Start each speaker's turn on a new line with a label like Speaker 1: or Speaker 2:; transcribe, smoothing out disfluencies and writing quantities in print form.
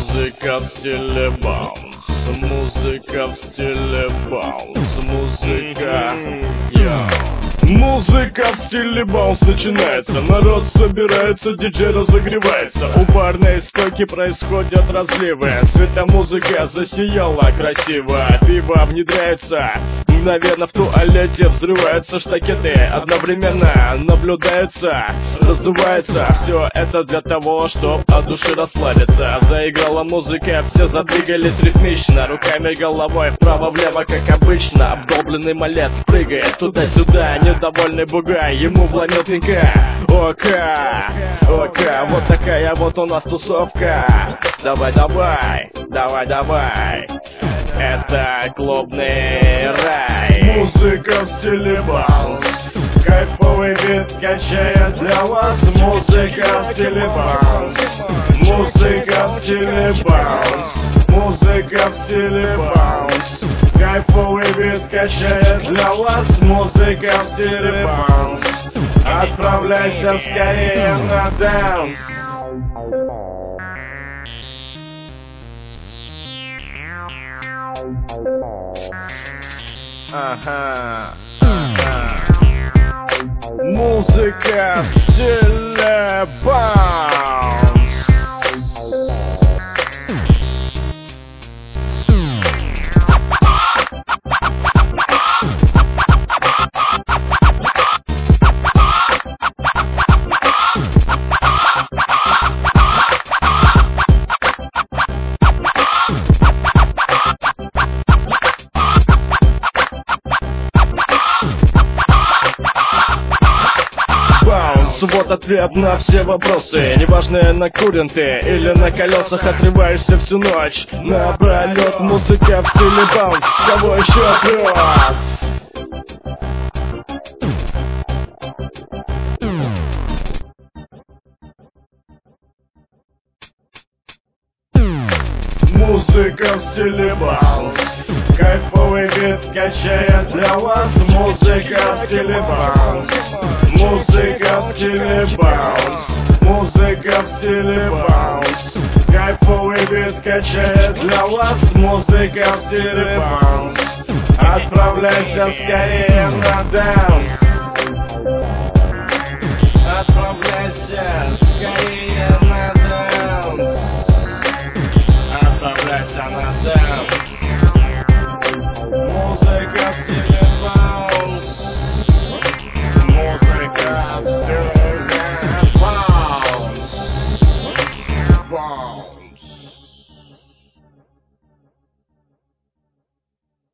Speaker 1: Музыка в стиле баунс, музыка в стиле баунс, музыка, Музыка в стиле баунс начинается. Народ собирается, диджей разогревается. У барной стойки происходят разливы. Светомузыка засияла красиво. Пиво внедряется. Мгновенно в туалете взрываются штакеты. Одновременно наблюдается, раздувается. Все это для того, чтоб от души расслабиться. Заиграла музыка, все задвигались ритмично. Руками, головой вправо-влево, как обычно. Обдолбленный малец прыгает туда-сюда. Недовольный бугай, ему вломил пинка. Ока, ока, вот такая вот у нас тусовка. Давай, давай, давай, давай. Это клубный рай. Музыка в стиле баунс. Кайфовый бит качает для вас. Музыка в стиле баунс. Музыка в стиле баунс. Музыка в стиле баунс. Кайфовый бит качает для вас. Музыка в стиле баунс. Отправляйся скорее на данс. Ага, ага. Музыка в стиле баунс. Вот ответ на все вопросы. Неважно, накурен ты или на колесах отрываешься всю ночь. Напролет музыка в стиле баунс. Кого еще прет? Музыка в стиле баунс. Кайфовый бит качает для вас. Музыка в стиле баунс. Музыка в стиле баунс. Музыка в стиле баунс. Кайфовый бит качает для вас. Музыка в стиле баунс. Отправляйся скорее на данс. Отправляйся скорее на данс. Отправляйся на данс. Музыка в стиле баунс. Музыка в стиле баунс.